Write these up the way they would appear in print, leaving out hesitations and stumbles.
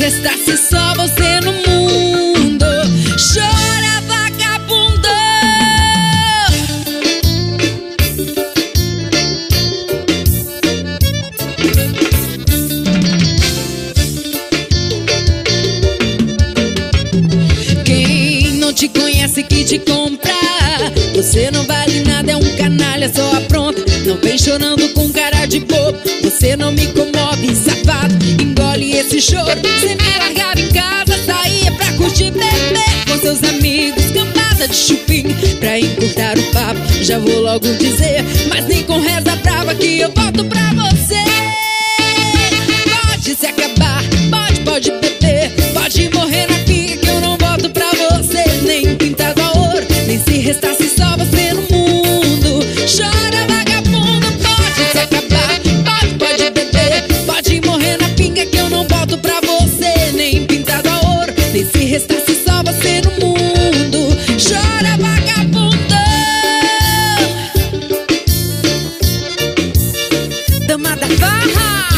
restasse só você no mundo. Chora, vagabundo. Quem não te conhece que te compra. Você não vale nada, é um canalha, só apronta. Não vem chorando com cara de bobo. Você não me comove, safado. Engole esse choro. Você me largava em casa, saía pra curtir, beber com seus amigos, cambada de chupim pra encurtar o papo. Já vou logo dizer, mas nem com reza brava que eu volto pra você. Pode se acabar, pode beber, pode morrer na pinga que eu não volto pra você. Nem pintado a ouro, nem se restasse só você no mundo. Chora, vagabundo, pode se acabar, pode beber, pode morrer na pinga que eu não volto pra você. Nem pintado a ouro, nem se restasse só você no mundo. Chora, vagabundo. Dama da farra.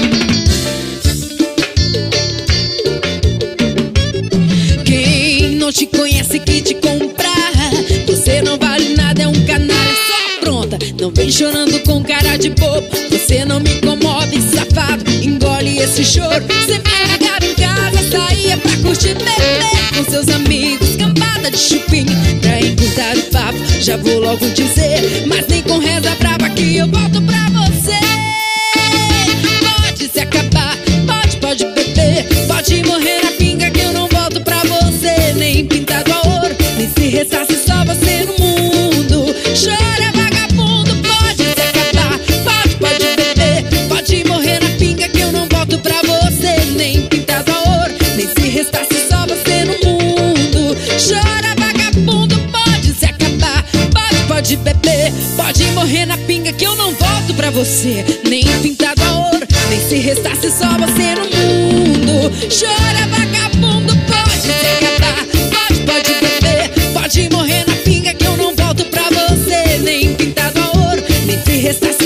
Quem não te conhece que te compra. Você não vale nada, é um canalha, só pronta. Não vem chorando com cara de bobo. Você não me comove, safado. Engole esse choro. Você me largava em casa, saía pra curtir, beber com seus amigos, cambada de chupim pra encurtar o papo. Já vou logo dizer, mas nem com reza brava que eu volto pra você. Pode se acabar, pode beber, pode morrer na pinga que eu não volto pra você. Nem pintado a ouro, nem se restasse só você no mundo. Chora, vagabundo, pode se acabar, pode beber, pode morrer na pinga que eu não volto pra você. Nem pintado a ouro, nem se restasse só você no mundo. Chora, vagabundo, pode se acabar, pode beber, pode morrer na pinga que eu não volto pra você. Nem pintado a ouro, nem se restasse só você no mundo. Chora, vagabundo, pode se acabar, pode beber, pode morrer na pinga que eu não volto pra você. Nem pintado a ouro, nem se restasse